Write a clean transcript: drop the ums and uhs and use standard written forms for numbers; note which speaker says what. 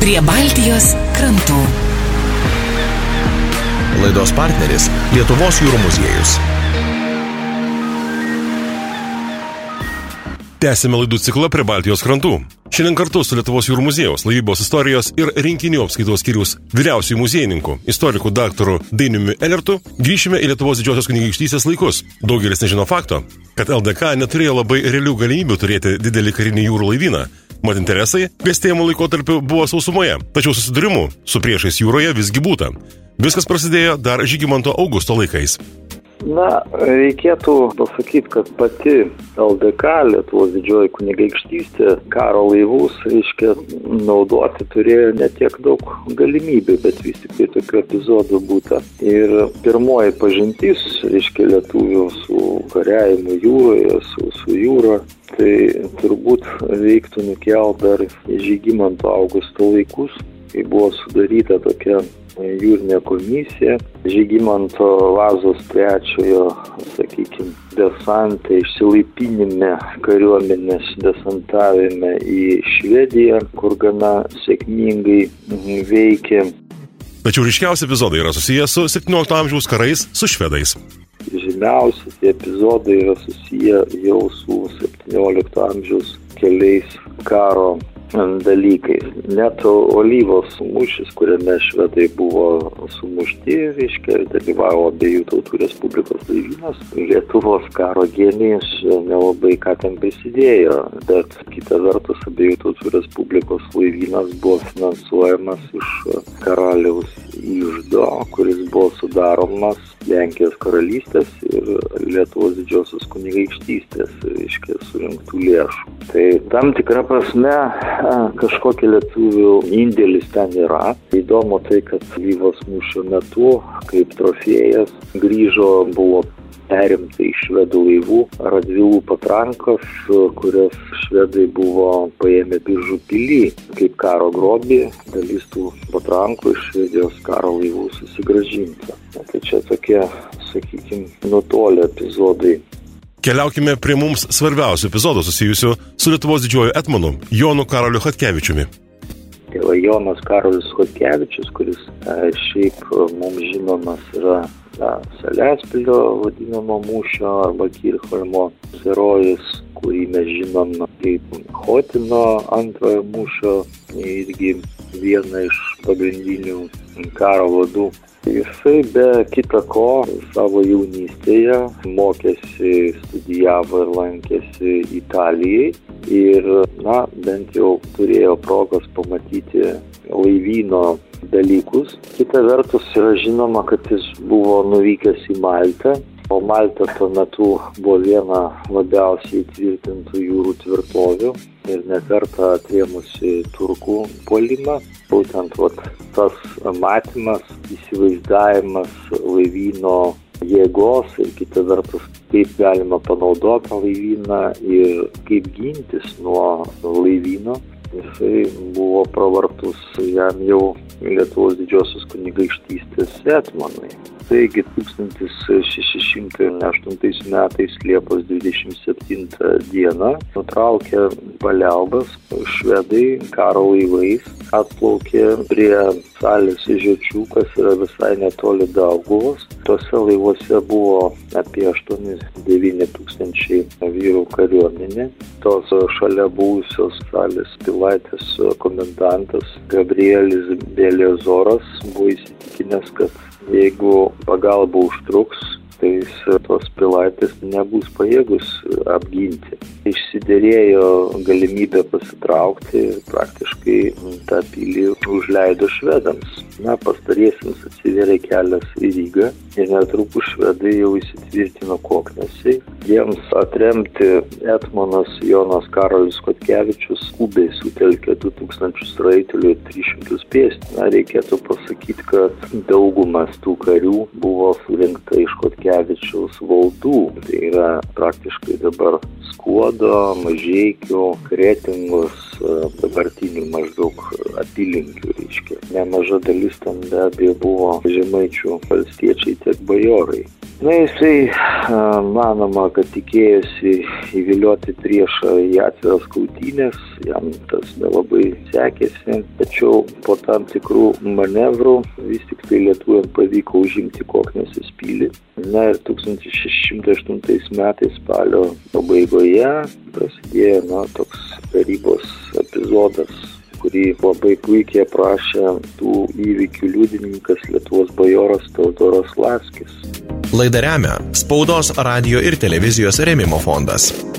Speaker 1: Prie Baltijos krantų.
Speaker 2: Laidos partneris Lietuvos jūrų muziejus. Tęsime laidų ciklą Prie Baltijos krantų. Šiandien kartu su Lietuvos jūrų muziejaus laivybos istorijos ir rinkinių apskaitos skyriaus vyriausiųjų muziejininku, istoriku daktaru Dainiumi Elertu grįšime į Lietuvos didžiosios kunigaikštystės laikus. Daugelis nežino fakto, kad LDK neturėjo labai realių galimybių turėti didelį karinį jūrų laivyną. Mat interesai pėstėjimo laikotarpiu buvo sausumoje, tačiau susidūrimų su priešais jūroje visgi būta. Viskas prasidėjo dar Žygimanto Augusto laikais.
Speaker 3: Na, reikėtų pasakyti, kad pati LDK, Lietuvos didžioji kunigaikštystė, karo laivus, naudoti turėjo ne tiek daug galimybių, bet vis tik tai tokių epizodų būta. Ir pirmoji pažintis, lietuvių su kariavimu jūroje, su jūra, tai turbūt reiktų nukelti dar Žygimanto Augusto laikus, kai buvo sudaryta tokia jūrinė komisija, Žygimanto Vazos III, desantą išsilaipinime kariuomenės desantavime į Švediją, kur gana sėkmingai veikė.
Speaker 2: Tačiau ryškiausi epizodai yra susiję su 17 amžiaus karais su švedais.
Speaker 3: Žymiausi tie epizodai yra susiję jau su 17 amžiaus keliais karo dalykais. Net Olyvos mūšis, kuriame švedai buvo sumušti, dalyvavo abiejų tautų Respublikos laivynas. Lietuvos karo genijus nelabai ką ten prisidėjo, bet kita vertus abiejų tautų Respublikos laivynas buvo finansuojamas iš karaliaus iždo, kuris buvo sudaromas Lenkijos karalystės ir Lietuvos didžiosios kunigaikštystės, surinktų lėšų. Tai tam tikra prasme kažkokia lietuvių indėlis ten yra. Įdomu tai, kad Olyvos mūšio metu, kaip trofėjas, buvo perimta iš švedų laivų Radvilų patrankos, kurias švedai buvo paėmę Biržų pily kaip karo grobį, dalis tų patrankų iš Švedijos karo laivų susigrąžinta. Tai čia tokie, nutolę epizodai.
Speaker 2: Keliaukime prie mums svarbiausių epizodų susijusių su Lietuvos didžiuoju etmonu Jonu Karoliu Chodkevičiumi.
Speaker 3: Tai va Jonas Karolis Chodkevičius, kuris šiaip mums žinomas yra Salespilio vadinamo mūšio arba Kirchholmo herojus, kurį mes žinom kaip Chotino antrojo mūšio, irgi viena iš pagrindinių karo vadų. Jisai be kita ko savo jaunystėje mokėsi, studijavo ir lankėsi Italijai ir, bent jau turėjo progos pamatyti laivyno dalykus. Kita vertus yra žinoma, kad jis buvo nuvykęs į Maltą, o Malta tuo metu buvo viena labiausiai įtvirtintų jūrų tvirtovių ir nekartą atrėmusi turkų puolimą. Būtent tas matymas, įsivaizdavimas laivyno jėgos ir kita vertus, kaip galima panaudoti laivyną ir kaip gintis nuo laivyno, jisai buvo pravartus jam jau Lietuvos didžiosios kunigaikštystės etmonui. Taigi 1608 metais Liepos 27 dieną nutraukė paliaubas, švedai karo laivais atplaukė prie Salės ežerčių, kas yra visai netoli Dauguvos. Tuose laivuose buvo apie 8-9 tūkstančiai vyrų kariuomenė. Tos šalia buvusios Salės pilaitės komendantas Gabrielis Beliozoras buvo įsitikinęs, kad jeigu pagalba užtruks, tai tos pilaitės nebus pajėgus apginti. Išsiderėjo galimybę pasitraukti ir praktiškai tą pilį užleido švedams. Pastariesiems atsivėrė kelias į Rygą ir netrukus švedai jau įsitvirtino Koknesiai. Jiems atremti etmonas Jonas Karolis Chodkevičius skubiai sutelkė 2000 raitelių ir 300 pėstinių. Reikėtų pasakyti, kad daugumas tų karių buvo surinkta iš Chodkevičiaus valdų. Tai yra praktiškai dabar Skuodo, Mažeikių, Kretingos, dabartinių maždaug apylinkių. Nemaža dalis ten be abejo buvo žemaičių valstiečiai tiek bajorai. Jisai manoma, kad tikėjosi įvilioti priešą į atviras kautynės, jam tas nelabai sekėsi, tačiau po tam tikrų manevrų vis tik tai lietuviam pavyko užimti Koknės pilį. Ir 1608 metais spalio pabaigoje prasidėjo toks tarybos epizodas, kurį labai puikiai aprašė tų įvykių liudininkas Lietuvos bajoras Teodoras Laskis.
Speaker 4: Laidą remia Spaudos, radijo ir televizijos rėmimo fondas.